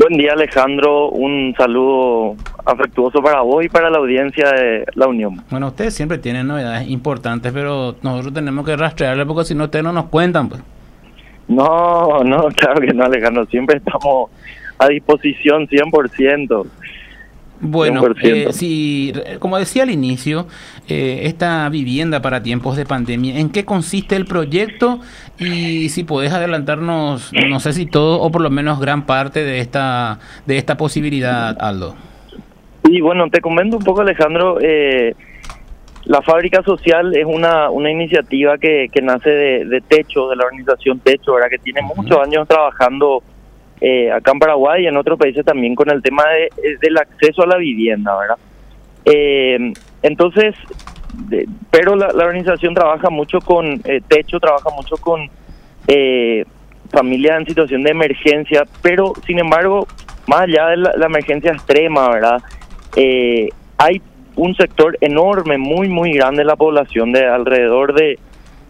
Buen día, Alejandro. Un saludo afectuoso para vos y para la audiencia de La Unión. Bueno, ustedes siempre tienen novedades importantes, pero nosotros tenemos que rastrearlas porque si no ustedes no nos cuentan, pues. No, claro que no, Alejandro. Siempre estamos a disposición 100%. Bueno, 100%. si, como decía al inicio, esta vivienda para tiempos de pandemia, ¿en qué consiste el proyecto? Y si podés adelantarnos, no sé si todo o por lo menos gran parte de esta posibilidad, Aldo. Y bueno, te comento un poco, Alejandro. La Fábrica Social es una iniciativa que nace de Techo, de la organización Techo, ¿verdad? Que tiene muchos años trabajando acá en Paraguay y en otros países también con el tema del acceso a la vivienda, ¿verdad? Entonces, pero la organización trabaja mucho con Techo, trabaja mucho con familias en situación de emergencia, pero sin embargo, más allá de la emergencia extrema, ¿verdad? Hay un sector enorme, muy grande de la población, de alrededor de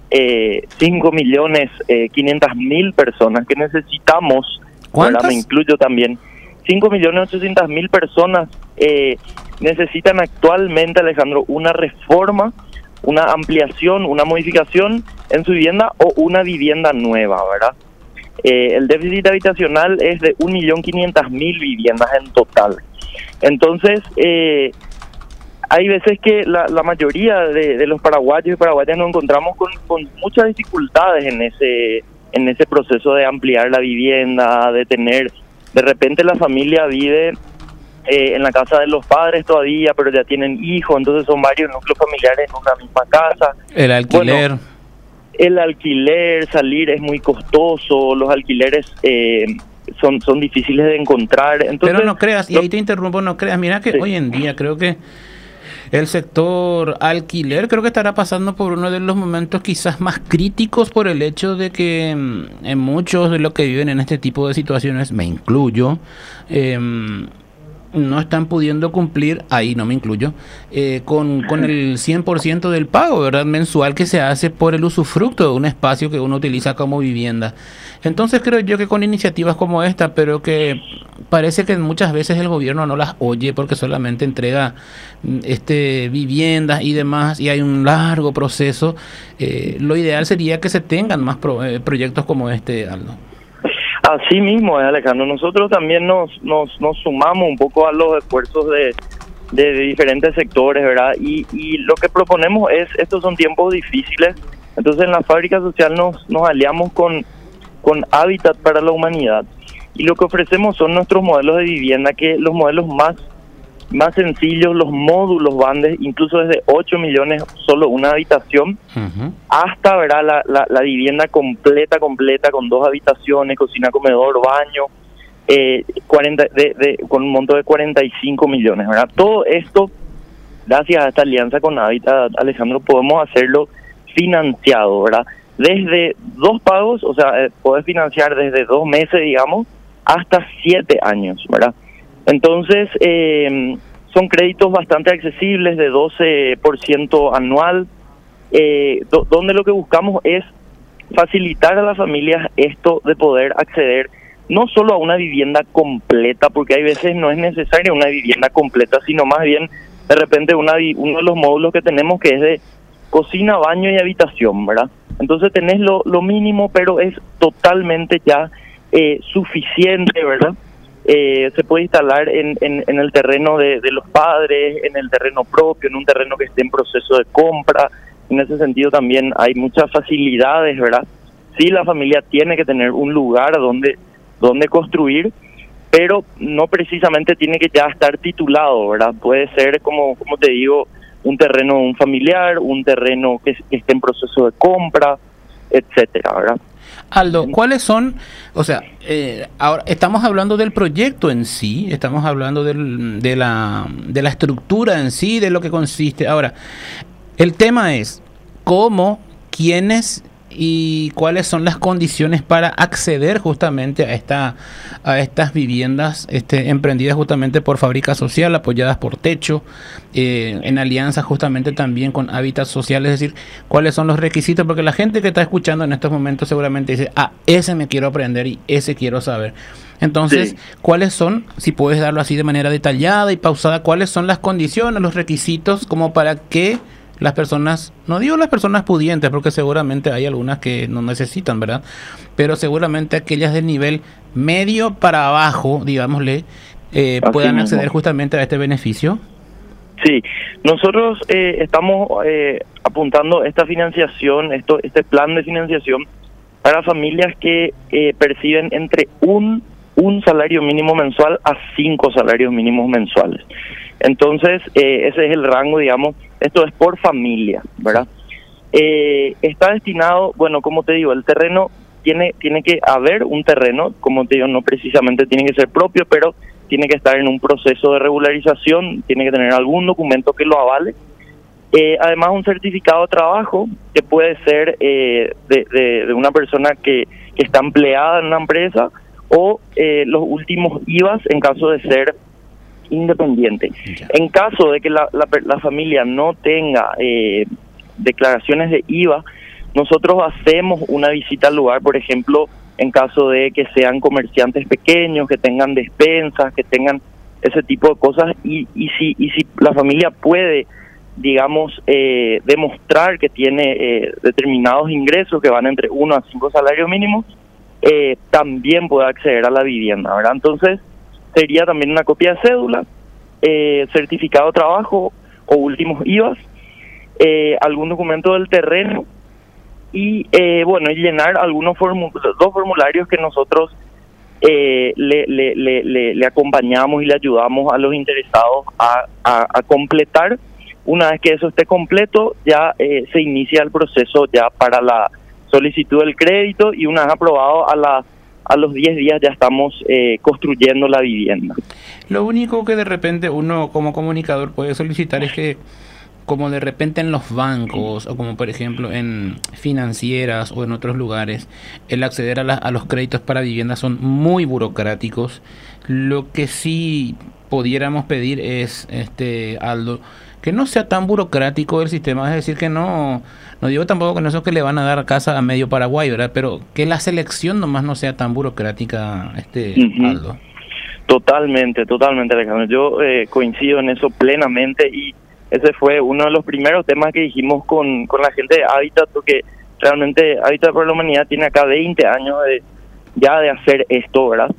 5.500.000 personas que necesitamos. ¿Cuántas? ¿Verdad? Me incluyo también. 5.800.000 personas necesitan actualmente, Alejandro, una reforma, una ampliación, una modificación en su vivienda o una vivienda nueva, ¿verdad? El déficit habitacional es de 1.500.000 viviendas en total. Entonces, hay veces que la mayoría de los paraguayos y paraguayas nos encontramos con muchas dificultades en ese proceso de ampliar la vivienda, de repente la familia vive en la casa de los padres todavía, pero ya tienen hijos, entonces son varios núcleos familiares en una misma casa. El alquiler. Bueno, el alquiler, salir es muy costoso, los alquileres son difíciles de encontrar. Entonces, pero no creas, y ahí te interrumpo, no creas, mira que sí. Hoy en día creo que el sector alquiler creo que estará pasando por uno de los momentos quizás más críticos por el hecho de que en muchos de los que viven en este tipo de situaciones, me incluyo, no están pudiendo cumplir, ahí no me incluyo, con el 100% del pago, ¿verdad? Mensual que se hace por el usufructo de un espacio que uno utiliza como vivienda. Entonces creo yo que con iniciativas como esta, pero que parece que muchas veces el gobierno no las oye porque solamente entrega viviendas y demás, y hay un largo proceso. Lo ideal sería que se tengan más proyectos como este, Aldo. Así mismo, Alejandro. Nosotros también nos sumamos un poco a los esfuerzos de diferentes sectores, ¿verdad? Y lo que proponemos estos son tiempos difíciles, entonces en la Fábrica Social nos aliamos con Hábitat para la Humanidad, y lo que ofrecemos son nuestros modelos de vivienda, que los modelos más sencillos, los módulos van incluso desde 8 millones solo una habitación, hasta, ¿verdad?, la vivienda completa con 2 habitaciones, cocina, comedor, baño, con un monto de 45 millones, ¿verdad? Todo esto, gracias a esta alianza con Hábitat, Alejandro, podemos hacerlo financiado, ¿verdad? Desde 2 pagos, o sea, podés financiar desde 2 meses, digamos, hasta 7 años, ¿verdad? Entonces, son créditos bastante accesibles de 12% anual, donde lo que buscamos es facilitar a las familias esto de poder acceder no solo a una vivienda completa, porque hay veces no es necesaria una vivienda completa, sino más bien de repente uno de los módulos que tenemos que es de cocina, baño y habitación, ¿verdad? Entonces tenés lo mínimo, pero es totalmente ya suficiente, ¿verdad? Se puede instalar en el terreno de los padres, en el terreno propio, en un terreno que esté en proceso de compra. En ese sentido también hay muchas facilidades, ¿verdad? Sí, la familia tiene que tener un lugar donde construir, pero no precisamente tiene que ya estar titulado, ¿verdad? Puede ser, como te digo, un terreno un familiar, un terreno que esté en proceso de compra, etcétera, ¿verdad? Aldo, ¿cuáles son? O sea, ahora estamos hablando del proyecto en sí, estamos hablando de la estructura en sí, de lo que consiste. Ahora, el tema es cómo, quiénes y cuáles son las condiciones para acceder justamente a estas viviendas emprendidas justamente por Fábrica Social, apoyadas por Techo, en alianza justamente también con Hábitat Social, es decir, cuáles son los requisitos, porque la gente que está escuchando en estos momentos seguramente dice, ese me quiero aprender y ese quiero saber. Entonces, sí, ¿cuáles son, si puedes darlo así de manera detallada y pausada, cuáles son las condiciones, los requisitos como para que las personas, no digo las personas pudientes, porque seguramente hay algunas que no necesitan, ¿verdad? Pero seguramente aquellas del nivel medio para abajo, digámosle, puedan acceder justamente a este beneficio? Sí, nosotros estamos apuntando esta financiación, este plan de financiación para familias que perciben entre un salario mínimo mensual a 5 salarios mínimos mensuales. Entonces, ese es el rango, digamos, esto es por familia, ¿verdad? Está destinado, bueno, como te digo, el terreno tiene que haber un terreno, como te digo, no precisamente tiene que ser propio, pero tiene que estar en un proceso de regularización, tiene que tener algún documento que lo avale. Además, un certificado de trabajo que puede ser de una persona que está empleada en una empresa o los últimos IVAs en caso de ser independiente. En caso de que la familia no tenga declaraciones de IVA, nosotros hacemos una visita al lugar, por ejemplo, en caso de que sean comerciantes pequeños, que tengan despensas, que tengan ese tipo de cosas, y si la familia puede, digamos, demostrar que tiene determinados ingresos que van entre 1 a 5 salarios mínimos, también puede acceder a la vivienda, ¿verdad? Entonces, sería también una copia de cédula, certificado de trabajo o últimos IVAs, algún documento del terreno y bueno, y llenar algunos dos formularios que nosotros le acompañamos y le ayudamos a los interesados a completar. Una vez que eso esté completo, ya se inicia el proceso ya para la solicitud del crédito, y una vez aprobado a los 10 días ya estamos construyendo la vivienda. Lo único que de repente uno como comunicador puede solicitar es que, como de repente en los bancos o como por ejemplo en financieras o en otros lugares, el acceder a los créditos para viviendas son muy burocráticos. Lo que sí pudiéramos pedir es, Aldo, que no sea tan burocrático el sistema, es decir, que no digo tampoco con eso que le van a dar casa a medio Paraguay, ¿verdad? Pero que la selección nomás no sea tan burocrática, Aldo. Totalmente, Alejandro. Yo coincido en eso plenamente, y ese fue uno de los primeros temas que dijimos con la gente de Hábitat, porque realmente Hábitat por la Humanidad tiene acá 20 años ya de hacer esto, ¿verdad?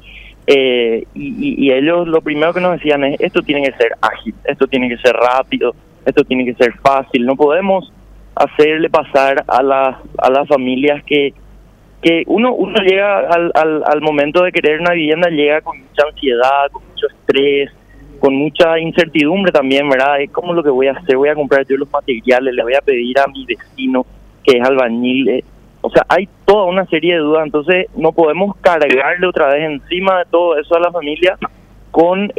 Y ellos lo primero que nos decían es, esto tiene que ser ágil, esto tiene que ser rápido, esto tiene que ser fácil, no podemos hacerle pasar a las familias que uno llega al momento de querer una vivienda, llega con mucha ansiedad, con mucho estrés, con mucha incertidumbre también, ¿verdad? ¿Cómo es lo que voy a hacer? Voy a comprar yo los materiales, le voy a pedir a mi vecino que es albañil. O sea, hay toda una serie de dudas, entonces no podemos cargarle otra vez encima de todo eso a la familia con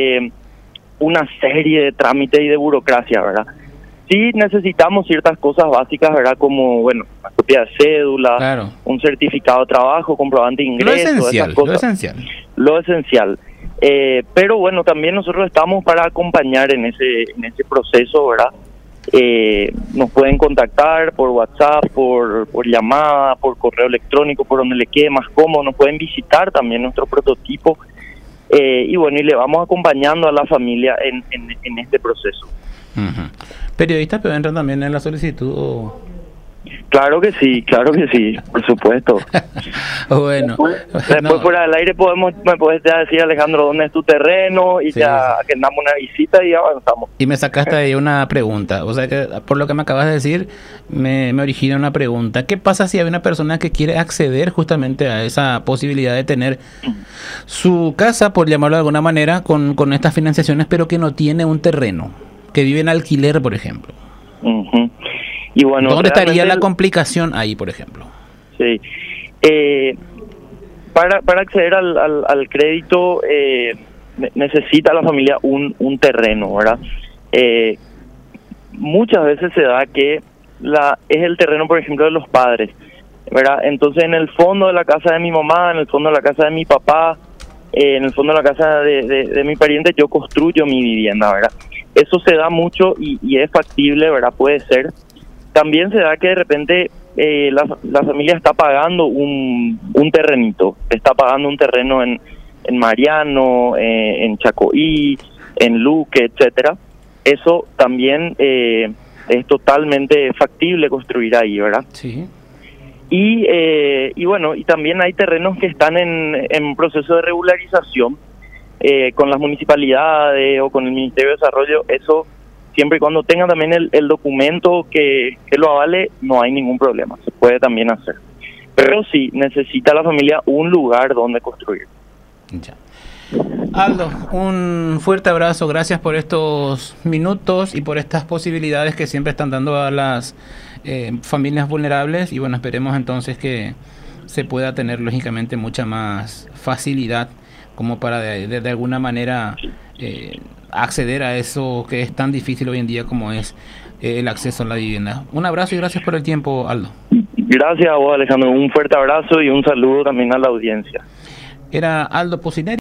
una serie de trámites y de burocracia, ¿verdad? Sí necesitamos ciertas cosas básicas, ¿verdad? Como, bueno, una copia de cédula, claro, un certificado de trabajo, comprobante de ingresos, esas cosas. Lo esencial. Pero bueno, también nosotros estamos para acompañar en ese proceso, ¿verdad? Nos pueden contactar por WhatsApp, por llamada, por correo electrónico, por donde le quede más cómodo. Nos pueden visitar también nuestro prototipo, y bueno, y le vamos acompañando a la familia en este proceso. Uh-huh. ¿Periodistas pueden entrar también en la solicitud o...? Claro que sí, por supuesto. Bueno. Después fuera del aire me puedes ya decir, Alejandro, dónde es tu terreno, y sí, ya agendamos una visita y avanzamos. Y me sacaste ahí una pregunta, o sea que por lo que me acabas de decir, me origina una pregunta. ¿Qué pasa si hay una persona que quiere acceder justamente a esa posibilidad de tener su casa, por llamarlo de alguna manera, con estas financiaciones, pero que no tiene un terreno, que vive en alquiler, por ejemplo? Uh-huh. Y bueno, ¿dónde estaría la complicación ahí, por ejemplo? Sí. Para acceder al crédito necesita la familia un terreno, ¿verdad? Muchas veces se da que es el terreno, por ejemplo, de los padres, ¿verdad? Entonces en el fondo de la casa de mi mamá, en el fondo de la casa de mi papá, en el fondo de la casa de mi pariente, yo construyo mi vivienda, ¿verdad? Eso se da mucho y es factible, ¿verdad? Puede ser. También se da que de repente la familia está pagando un terrenito, está pagando un terreno en Mariano, en Chacoí, en Luque, etcétera. Eso también es totalmente factible construir ahí, ¿verdad? Sí. Y bueno, y también hay terrenos que están en proceso de regularización con las municipalidades o con el Ministerio de Desarrollo. Eso, siempre y cuando tenga también el documento que lo avale, no hay ningún problema, se puede también hacer. Pero sí, necesita la familia un lugar donde construir. Ya. Aldo, un fuerte abrazo, gracias por estos minutos y por estas posibilidades que siempre están dando a las familias vulnerables, y bueno, esperemos entonces que se pueda tener lógicamente mucha más facilidad como para de alguna manera acceder a eso que es tan difícil hoy en día como es el acceso a la vivienda. Un abrazo y gracias por el tiempo, Aldo. Gracias a vos, Alejandro, un fuerte abrazo y un saludo también a la audiencia. Era Aldo Pucineri.